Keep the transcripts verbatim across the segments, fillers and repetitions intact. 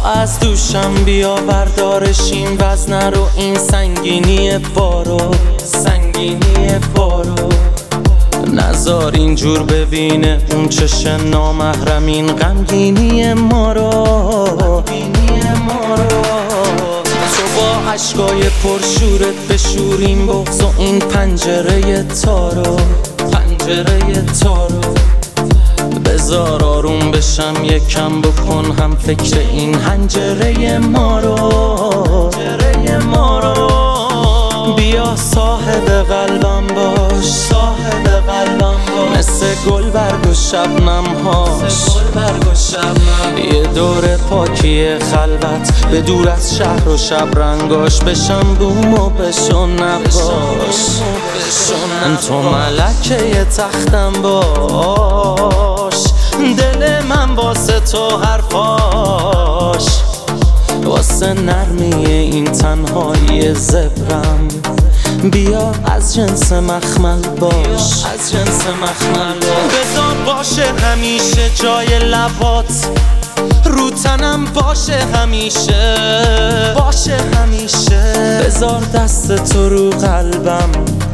از دوشم بیا بردارش این وزن رو، این سنگینی بارو، سنگینی بارو. نذار اینجور ببینه اون چش نامحرم این غمگینی ما رو، غمگینی ما رو. تو با عشقای پرشورت بشوریم بغض و این پنجره تارو، پنجره تارو. بذار آروم بشم یکم، بکن هم فکر این حنجره ما رو، حنجره ما رو. بیا صاحب قلبم باش، صاحب قلبم باش، مثل گل برگ و شبنم هاش، یه دور پاکی خلوت به دور از شهر و شب رنگاش. بشم بوم و بشو نباش، تو ملکه یه تختم باش، دل من واسه تو حرفاش، واسه نرمی این تنهایی زبرم. بیا از جنس مخمل باش، از جنس مخمل باش. بذار باشه همیشه جای لبات، رو تنم باشه همیشه، باشه همیشه. بذار دست تو رو قلبم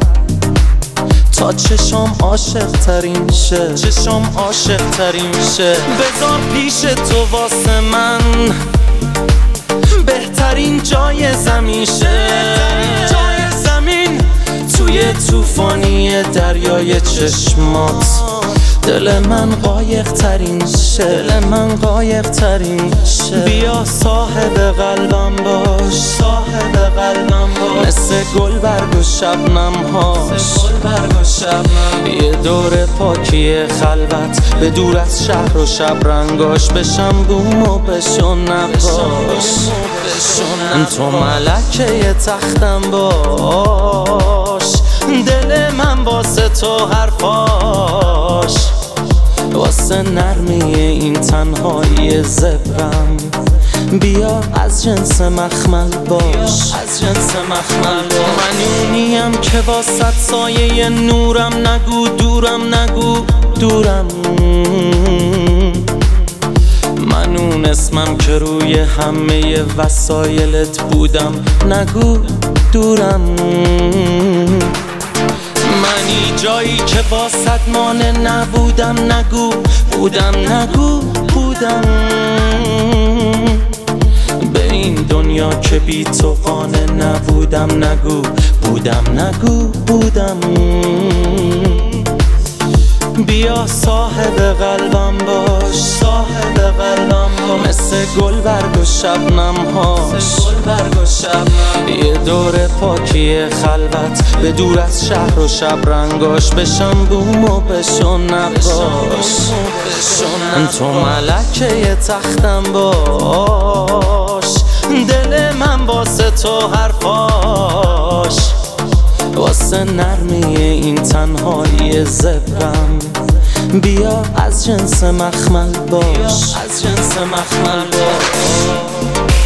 تا چشام عاشق ترین شه، چشام عاشق ترین شه. بذار پیش تو واسه من بهترین جای زمین شه، جای زمین. توی طوفانی دریای چشمات دل من قایق ترین شه، دل من قایق ترین شه. بیا صاحب قلبم باش، صاحب قلبم باش، مثل گل برگ و شبنم هاش، یه دور پاکی خلوت به دور از شهر و شب رنگاش. بشم بوم و بشو نباش، تو ملکه یه تختم باش، دل من واسه تو حرفاش، واسه نرمی این تنهایی زبرم. بیا از جنس مخمل باش، از جنس مخمل باش. من اونیم که واسه سایه نورم، نگو دورم، نگو دورم. من اون اسمم که روی همه وسایلت بودم، نگو دورم. منی جایی که واسط مانع نبودم، نگو بودم، نگو بودم. به این دنیا که بی تو قانع نبودم، نگو بودم، نگو بودم. بیا صاحب قلبم باش، صاحب قلبم باش، مثل گل برگ و شبنم هاش، یه دور پاکی خلوت به دور از شهر و شب رنگاش. بشم بوم و بشو نباش، تو ملکه یه تختم باش، دل من واسه تو حرفاش، واسه نرمی این تنهایی زبرم. بیا از جنس مخمل باش، از جنس مخمل باش.